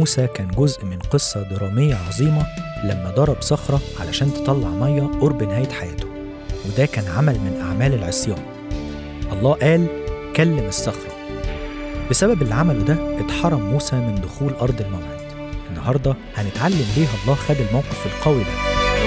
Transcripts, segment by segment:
موسى كان جزء من قصة درامية عظيمة لما ضرب صخرة علشان تطلع مية قرب نهاية حياته، وده كان عمل من أعمال العصيان. الله قال كلم الصخرة. بسبب اللي عمله ده اتحرم موسى من دخول أرض الموعد. النهاردة هنتعلم ليه الله خد الموقف القوي ده.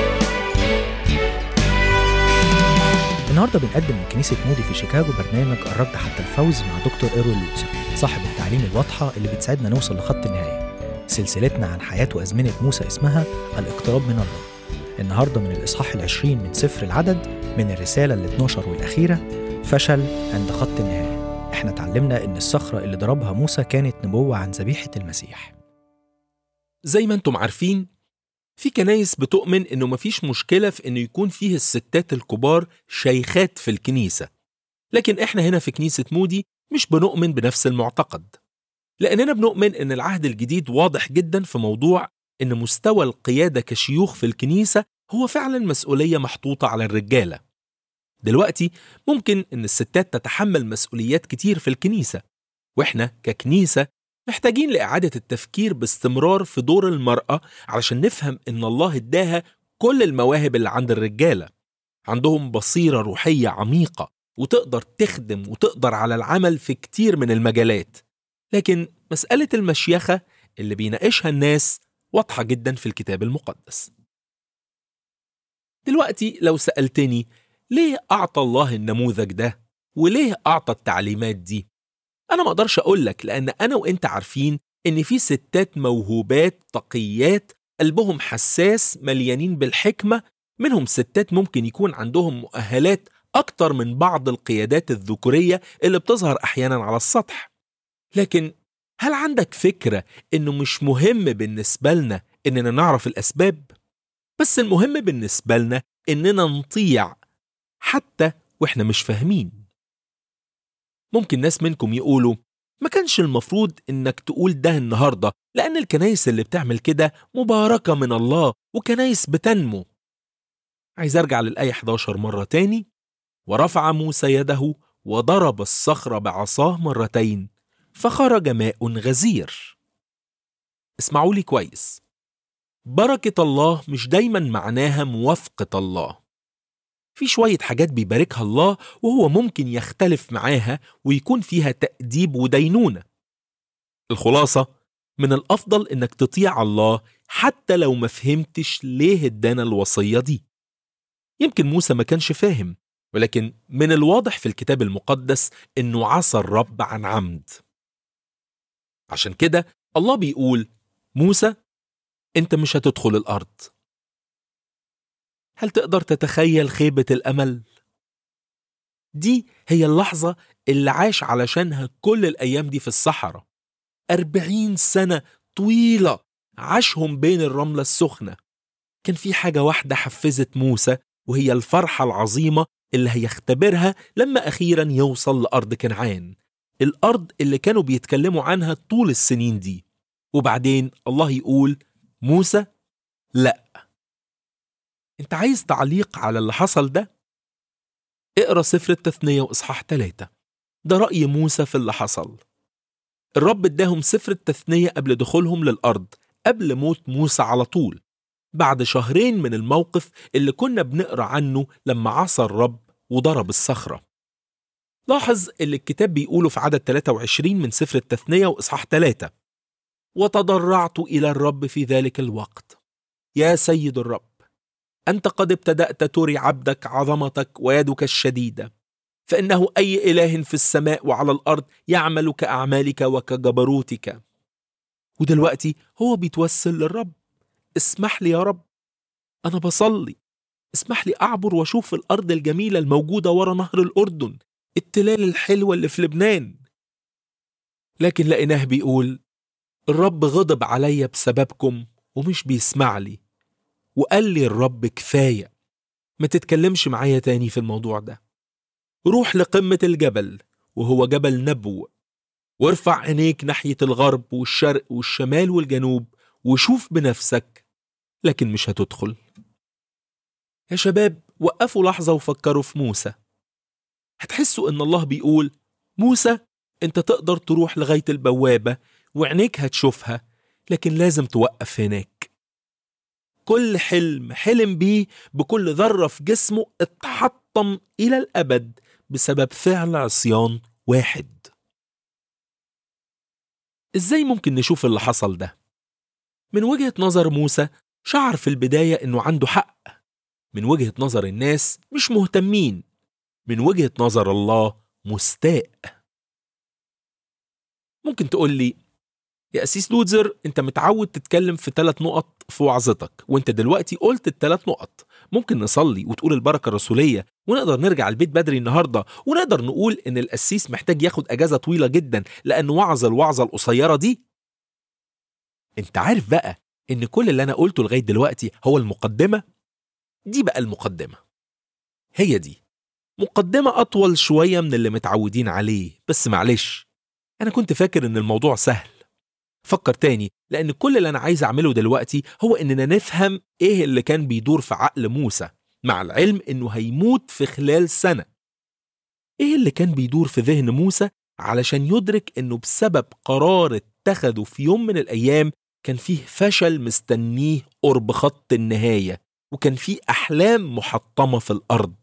النهاردة بنقدم من كنيسة مودي في شيكاغو برنامج الركض حتى الفوز مع دكتور إيروين لوتسر، صاحب التعليم الواضحة اللي بتساعدنا نوصل لخط النهاية. سلسلتنا عن حياة وأزمنة موسى اسمها الاقتراب من الله. النهاردة من الإصحاح 20 من سفر العدد، من الرسالة 12 والأخيرة، فشل عند خط النهاية. احنا اتعلمنا إن الصخرة اللي ضربها موسى كانت نبوة عن ذبيحة المسيح. زي ما انتم عارفين، في كنايس بتؤمن إنه مفيش مشكلة في إنه يكون فيه الستات الكبار شيخات في الكنيسة، لكن إحنا هنا في كنيسة مودي مش بنؤمن بنفس المعتقد، لأننا بنؤمن إن العهد الجديد واضح جدا في موضوع إن مستوى القيادة كشيوخ في الكنيسة هو فعلا مسؤولية محطوطة على الرجالة. دلوقتي ممكن إن الستات تتحمل مسؤوليات كتير في الكنيسة، وإحنا ككنيسة محتاجين لإعادة التفكير باستمرار في دور المرأة علشان نفهم إن الله اداها كل المواهب اللي عند الرجالة. عندهم بصيرة روحية عميقة وتقدر تخدم وتقدر على العمل في كتير من المجالات، لكن مسألة المشيخة اللي بيناقشها الناس واضحة جدا في الكتاب المقدس. دلوقتي لو سألتني ليه أعطى الله النموذج ده وليه أعطى التعليمات دي، أنا ما أقدرش أقولك، لأن أنا وإنت عارفين إن في ستات موهوبات تقيات قلبهم حساس مليانين بالحكمة، منهم ستات ممكن يكون عندهم مؤهلات أكتر من بعض القيادات الذكورية اللي بتظهر أحيانا على السطح. لكن هل عندك فكرة إنه مش مهم بالنسبة لنا إننا نعرف الأسباب؟ بس المهم بالنسبة لنا إننا نطيع حتى وإحنا مش فاهمين. ممكن ناس منكم يقولوا ما كانش المفروض إنك تقول ده النهاردة، لأن الكنايس اللي بتعمل كده مباركة من الله وكنايس بتنمو. عايز أرجع للآية 11 مرة تاني. ورفع موسى يده وضرب الصخرة بعصاه مرتين فخرج ماء غزير. اسمعوا لي كويس، بركة الله مش دايما معناها موافقة الله. في شوية حاجات بيباركها الله وهو ممكن يختلف معاها ويكون فيها تأديب ودينونة. الخلاصة، من الأفضل إنك تطيع الله حتى لو ما فهمتش ليه ادانا الوصية دي. يمكن موسى ما كانش فاهم، ولكن من الواضح في الكتاب المقدس إنه عصى الرب عن عمد. عشان كده الله بيقول موسى أنت مش هتدخل الأرض. هل تقدر تتخيل خيبة الأمل؟ دي هي اللحظة اللي عاش علشانها كل الأيام دي في الصحراء. 40 سنة طويلة عاشهم بين الرملة السخنة. كان في حاجة واحدة حفزت موسى، وهي الفرحة العظيمة اللي هيختبرها لما أخيرا يوصل لأرض كنعان، الأرض اللي كانوا بيتكلموا عنها طول السنين دي. وبعدين الله يقول موسى لأ. انت عايز تعليق على اللي حصل ده؟ اقرأ سفر التثنية وإصحاح 3. ده رأي موسى في اللي حصل. الرب اداهم سفر التثنية قبل دخولهم للأرض، قبل موت موسى على طول، بعد شهرين من الموقف اللي كنا بنقرأ عنه لما عصى الرب وضرب الصخرة. لاحظ اللي الكتاب بيقوله في عدد 23 من سفر التثنية وإصحاح 3. وتضرعت إلى الرب في ذلك الوقت يا سيد الرب، أنت قد ابتدأت تري عبدك عظمتك ويدك الشديدة، فإنه أي إله في السماء وعلى الأرض يعمل كأعمالك وكجبروتك. ودلوقتي هو بيتوسل للرب، اسمح لي يا رب، أنا بصلي، اسمح لي أعبر وأشوف الأرض الجميلة الموجودة ورا نهر الأردن، التلال الحلوة اللي في لبنان. لكن لقيناه بيقول الرب غضب عليا بسببكم ومش بيسمع لي، وقال لي الرب كفاية، ما تتكلمش معايا تاني في الموضوع ده. روح لقمة الجبل وهو جبل نبو، وارفع عينيك ناحية الغرب والشرق والشمال والجنوب وشوف بنفسك، لكن مش هتدخل. يا شباب وقفوا لحظة وفكروا في موسى. هتحسوا ان الله بيقول موسى انت تقدر تروح لغاية البوابة وعينيك هتشوفها، لكن لازم توقف هناك. كل حلم بيه بكل ذرة في جسمه اتحطم إلى الأبد بسبب فعل عصيان واحد. إزاي ممكن نشوف اللي حصل ده؟ من وجهة نظر موسى شعر في البداية إنه عنده حق، من وجهة نظر الناس مش مهتمين، من وجهة نظر الله مستاء. ممكن تقول لي يا أسيس لوتزر، أنت متعود تتكلم في 3 نقط في وعظتك، وأنت دلوقتي قلت ال3 نقط. ممكن نصلي وتقول البركة الرسولية ونقدر نرجع البيت بدري النهاردة، ونقدر نقول إن القسيس محتاج ياخد أجازة طويلة جدا لأنه وعظ الوعظة القصيرة دي. أنت عارف بقى إن كل اللي أنا قلته لغاية دلوقتي هو المقدمة؟ دي بقى المقدمة، هي دي مقدمة أطول شوية من اللي متعودين عليه، بس معلش أنا كنت فاكر إن الموضوع سهل. فكر تاني، لأن كل اللي أنا عايز أعمله دلوقتي هو إننا نفهم إيه اللي كان بيدور في عقل موسى، مع العلم إنه هيموت في خلال سنة. إيه اللي كان بيدور في ذهن موسى علشان يدرك إنه بسبب قرار اتخذه في يوم من الأيام كان فيه فشل مستنيه قرب خط النهاية، وكان فيه أحلام محطمة في الأرض.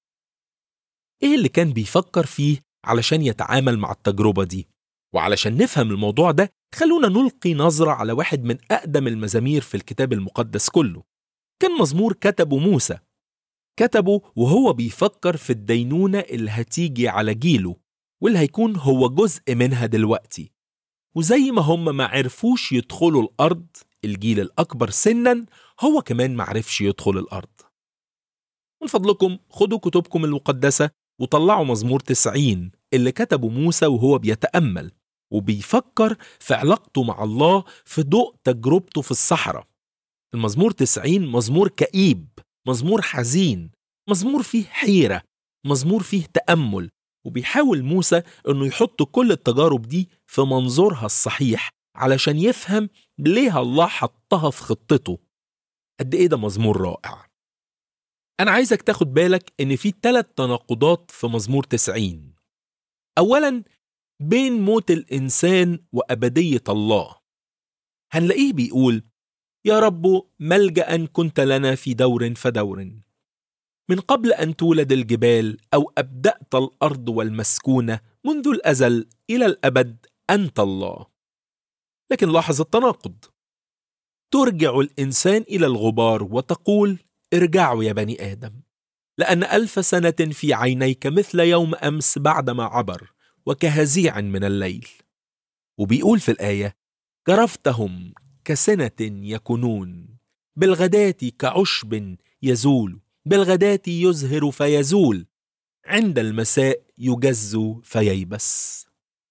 إيه اللي كان بيفكر فيه علشان يتعامل مع التجربة دي؟ وعلشان نفهم الموضوع ده خلونا نلقي نظرة على واحد من أقدم المزامير في الكتاب المقدس كله. كان مزمور كتبه موسى، كتبه وهو بيفكر في الدينونة اللي هتيجي على جيله واللي هيكون هو جزء منها دلوقتي. وزي ما هم ما عرفوش يدخلوا الأرض، الجيل الأكبر سنا هو كمان ما عرفش يدخل الأرض. من فضلكم خدوا كتبكم المقدسة وطلعوا مزمور 90 اللي كتبه موسى وهو بيتأمل وبيفكر في علاقته مع الله في ضوء تجربته في الصحراء. المزمور 90 مزمور كئيب، مزمور حزين، مزمور فيه حيرة، مزمور فيه تأمل، وبيحاول موسى انه يحط كل التجارب دي في منظورها الصحيح علشان يفهم ليه الله حطها في خطته. قد ايه ده مزمور رائع. انا عايزك تاخد بالك ان في 3 تناقضات في مزمور 90. اولا، بين موت الإنسان وأبدية الله. هنلاقيه بيقول يا رب ملجأ كنت لنا في دور فدور، من قبل أن تولد الجبال أو أبدأت الأرض والمسكونة، منذ الأزل إلى الأبد أنت الله. لكن لاحظ التناقض، ترجع الإنسان إلى الغبار وتقول ارجعوا يا بني آدم، لأن 1000 سنة في عينيك مثل يوم أمس بعدما عبر، وكهزيع من الليل. وبيقول في الآية جرفتهم كسنة يكونون، بالغداة كعشب يزول، بالغداة يزهر فيزول، عند المساء يجز فييبس.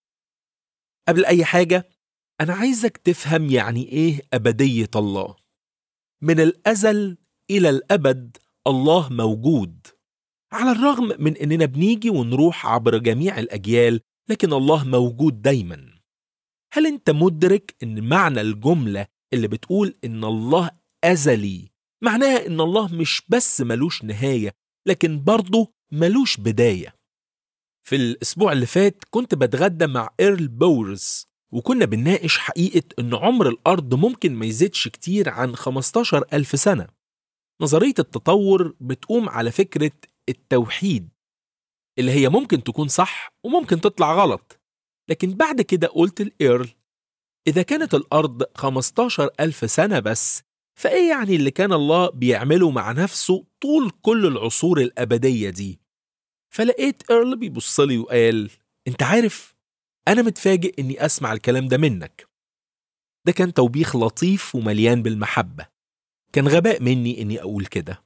قبل أي حاجة أنا عايزك تفهم يعني إيه أبدية الله. من الأزل إلى الأبد الله موجود، على الرغم من إننا بنيجي ونروح عبر جميع الأجيال، لكن الله موجود دايما. هل أنت مدرك إن معنى الجملة اللي بتقول إن الله أزلي معناها إن الله مش بس ملوش نهاية، لكن برضه ملوش بداية؟ في الأسبوع اللي فات كنت بتغدى مع إيرل بورز، وكنا بنناقش حقيقة إن عمر الأرض ممكن ما يزيدش كتير عن 15,000 سنة. نظرية التطور بتقوم على فكرة التوحيد اللي هي ممكن تكون صح وممكن تطلع غلط. لكن بعد كده قلت لإيرل إذا كانت الأرض 15,000 سنة بس، فإيه يعني اللي كان الله بيعمله مع نفسه طول كل العصور الأبدية دي؟ فلقيت إيرل بيبصلي وقال أنت عارف أنا متفاجئ إني أسمع الكلام ده منك. ده كان توبيخ لطيف ومليان بالمحبة. كان غباء مني إني أقول كده.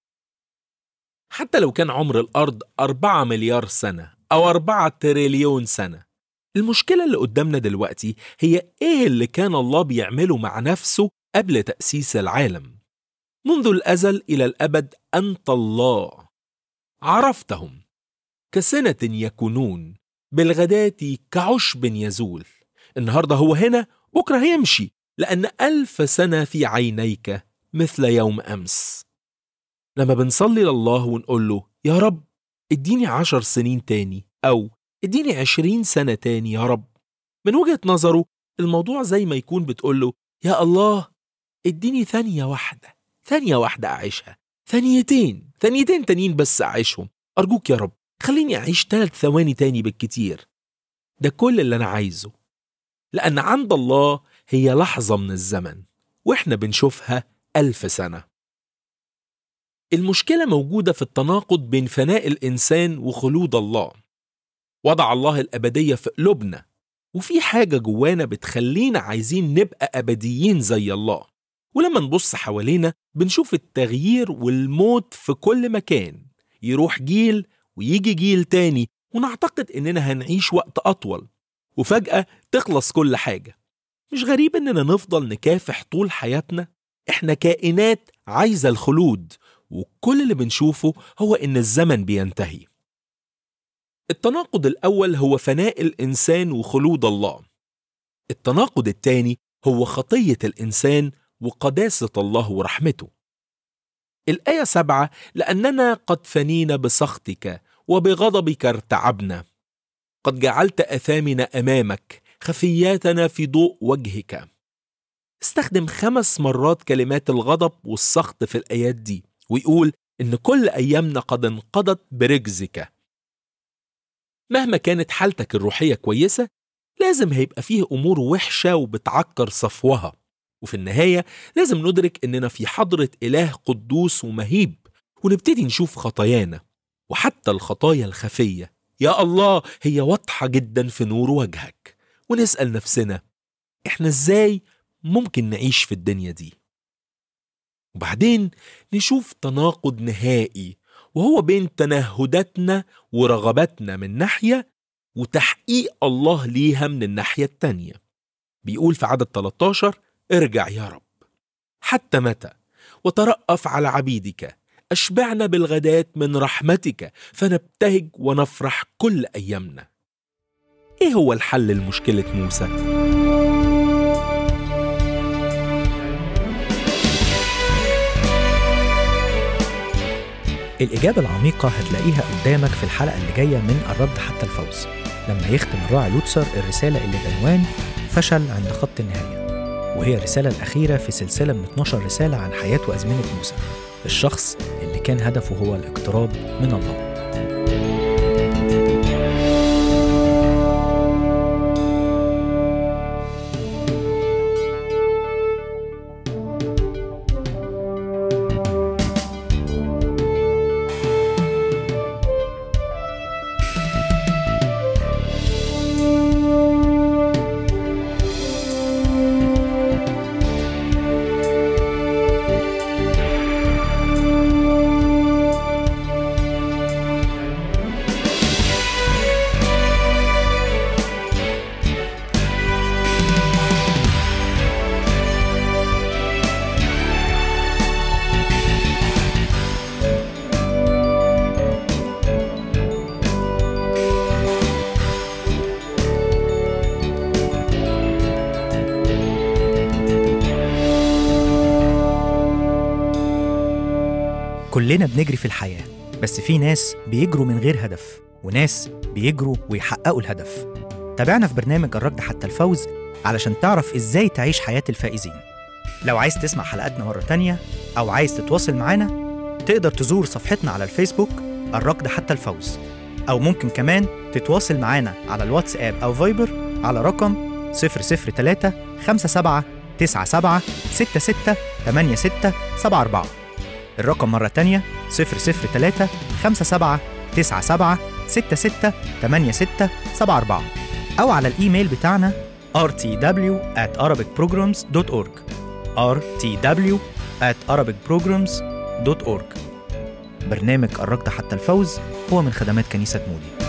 حتى لو كان عمر الأرض 4 مليار سنة أو 4 تريليون سنة، المشكلة اللي قدامنا دلوقتي هي إيه اللي كان الله بيعمله مع نفسه قبل تأسيس العالم. منذ الأزل إلى الأبد أنت الله. عرفتهم كسنة يكونون، بالغداة كعشب يزول. النهاردة هو هنا، بكرة هيمشي، لأن 1000 سنة في عينيك مثل يوم أمس. لما بنصلي لله ونقول له يا رب اديني 10 سنين تاني أو اديني 20 سنة تاني يا رب، من وجهة نظره الموضوع زي ما يكون بتقول له يا الله اديني ثانية واحدة أعيشها، ثانيتين تانيين بس أعيشهم. أرجوك يا رب خليني أعيش 3 ثواني تاني بالكتير. ده كل اللي أنا عايزه، لأن عند الله هي لحظة من الزمن وإحنا بنشوفها 1000 سنة. المشكلة موجودة في التناقض بين فناء الإنسان وخلود الله. وضع الله الأبدية في قلوبنا، وفي حاجة جوانا بتخلينا عايزين نبقى أبديين زي الله. ولما نبص حوالينا بنشوف التغيير والموت في كل مكان، يروح جيل ويجي جيل تاني ونعتقد إننا هنعيش وقت أطول، وفجأة تخلص كل حاجة. مش غريب إننا نفضل نكافح طول حياتنا؟ إحنا كائنات عايزة الخلود، وكل اللي بنشوفه هو إن الزمن بينتهي. التناقض الأول هو فناء الإنسان وخلود الله. التناقض الثاني هو خطية الإنسان وقداسة الله ورحمته. الآية 7: لأننا قد فنينا بسخطك وبغضبك ارتعبنا، قد جعلت أثامنا أمامك، خفياتنا في ضوء وجهك. استخدم 5 مرات كلمات الغضب والسخط في الآيات دي، ويقول إن كل أيامنا قد انقضت برجزك. مهما كانت حالتك الروحية كويسة، لازم هيبقى فيه أمور وحشة وبتعكر صفوها، وفي النهاية لازم ندرك إننا في حضرة إله قدوس ومهيب، ونبتدي نشوف خطايانا وحتى الخطايا الخفية. يا الله هي واضحة جدا في نور وجهك، ونسأل نفسنا إحنا إزاي ممكن نعيش في الدنيا دي؟ وبعدين نشوف تناقض نهائي، وهو بين تنهداتنا ورغباتنا من ناحية وتحقيق الله ليها من الناحية التانية. بيقول في عدد 13: ارجع يا رب، حتى متى؟ وترأف على عبيدك، أشبعنا بالغدات من رحمتك، فنبتهج ونفرح كل أيامنا. إيه هو الحل لمشكلة موسى؟ الإجابة العميقة هتلاقيها قدامك في الحلقة اللي جاية من الرد حتى الفوز، لما يختم الراعي لوتسر الرسالة اللي بعنوان فشل عند خط النهاية، وهي الرسالة الأخيرة في سلسلة من 12 رسالة عن حياة وأزمنة موسى، الشخص اللي كان هدفه هو الاقتراب من الله. كلنا بنجري في الحياة، بس في ناس بيجروا من غير هدف، وناس بيجروا ويحققوا الهدف. تابعنا في برنامج الركض حتى الفوز علشان تعرف إزاي تعيش حياة الفائزين. لو عايز تسمع حلقاتنا مرة تانية أو عايز تتواصل معنا، تقدر تزور صفحتنا على الفيسبوك الركض حتى الفوز، أو ممكن كمان تتواصل معنا على الواتساب أو فايبر على رقم 003 57 97 66 86 74. الرقم مرة تانية 003 57 97 66 86 74، أو على الإيميل بتاعنا rtw@arabicprograms.org rtw@arabicprograms.org. برنامج الركض حتى الفوز هو من خدمات كنيسة مودي.